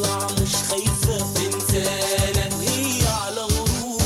بتطلع مش خايفة تنسانا وهي على غروب.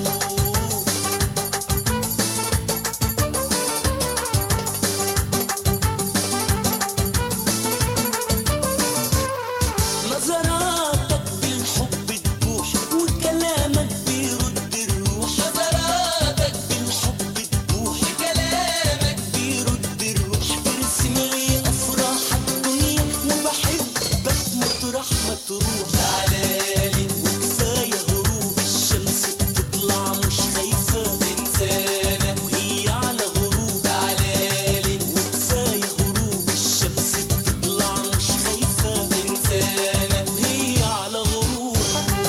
نظراتك بالحب تبوح وكلامك بيرد الروح. نظراتك بالحب تبوح وكلامك بيرد الروح. ترسم لي افراح الدنيا وبحبك مطرح ما تروح. تعالالي وكفايه غروب الشمس بتطلع مش خايفه تنسانا وهي على غروب. تعالالي وكفايه غروب الشمس بتطلع مش خايفه تنسانا وهي على غروب.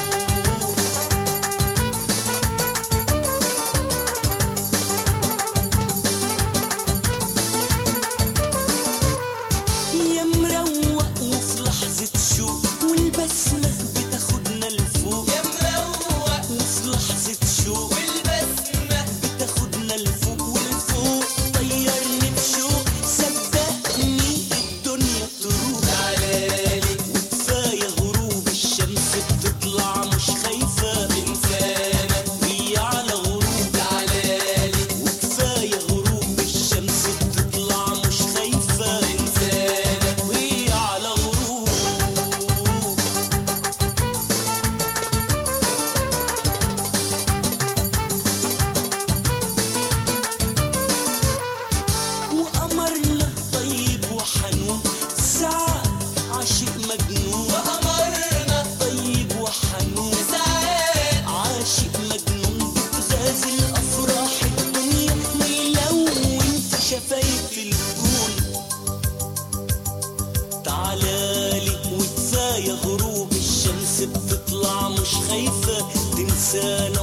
يا مروق وفي لحظة شوق والبسمة بتاخدنا لفوق. يا مروق وفي لحظة شوق والبسمة بتاخدنا لفوق ولفوق. طيرني بشوق صدقني الدنيا تروق. تعالالي وكفاية غروب الشمس بتطلع مش خايفة تنسانا وهي على غروب. تعالالي وكفاية غروب الشمس بتطلع مش خايفة تنسانا وهي على غروب. وقمرنا طيب وحنون ساعات عاشق مجنون. وقمرنا طيب وحنون ساعات عاشق مجنون. بتغازل أفراح الدنيا ويلون في شفايف الكون. تعالالي وكفاية غروب الشمس بتطلع مش خايفة تنسانا